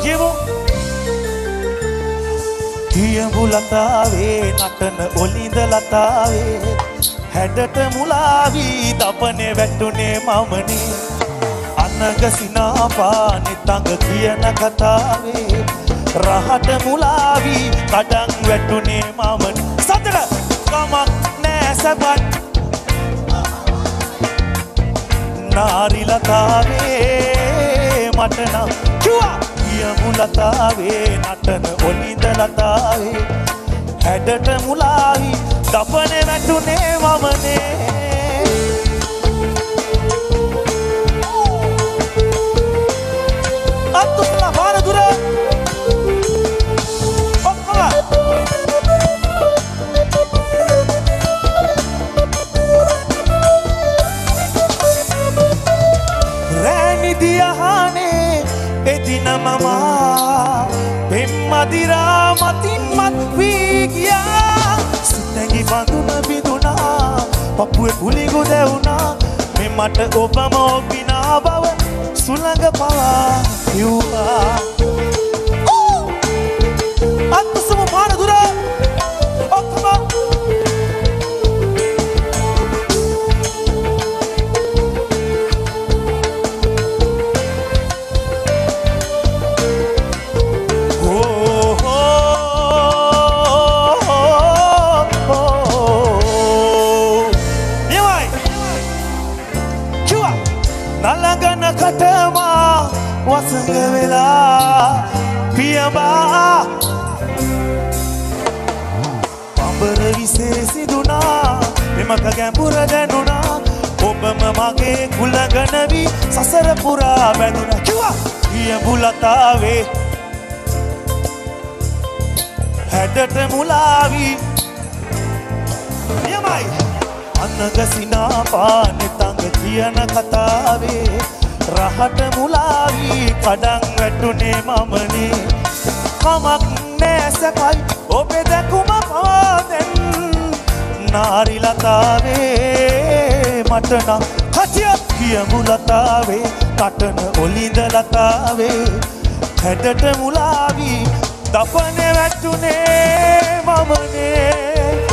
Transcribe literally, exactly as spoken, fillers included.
කියමු. කියමු ලතාවේ නටන ඔලිඳ ලතාවේ හැඩට මුලාවී දපනේ වැටුනේ මමනේ. අනගසිනා පානේ තඟ කියන කතාවේ රහට මුලාවී කඩන් වැටුනේ මමනේ. සතර කමක් නෑ සබත් නාරි ලතාවේ මට නම් කිව්වා. කියමු ලතාවේ නටන ඔලිඳ ලතාවේ හැඩට මුලාවී දපනේ වැටුනේ මමනේ. අතුස්ලා බාර දුර ඔක්කොම රැනිදියහනේ එදින මම පෙම්මදිරා මතින් මත් වී ගියා. සිතැඟි බඳුන බිඳුනා පපුවේ පුලිගු දැවුනා. මේ මට ඔබම ඔබිනා බව සුළඟ පවා කිව්වා. අත්තුසම පාන දුර ඔක්කොම කටමා වසඟ වෙලා පියඹා පඹර විශේෂිදුනා මෙමක ගැඹුර දැනුණා. ඔබම මගේ කුලගන වී සසර පුරා බැඳුණා. කිව්වා කියමු ලතාවේ හැඩට මුලාවී යමයි අනගසිනා පානේ තඟ කියන කතාවේ රහට මුලාවී කඩන් වැටුනේ මමනේ. කමක් නෑ සැපයි ඔබේ දැකුම පාදෙන් නාරි ලතාවේ මට නම් කතිය. කියමු ලතාවේ කටන ඔලිඳ ලතාවේ හැඩට මුලාවී දපනේ වැටුනේ මමනේ.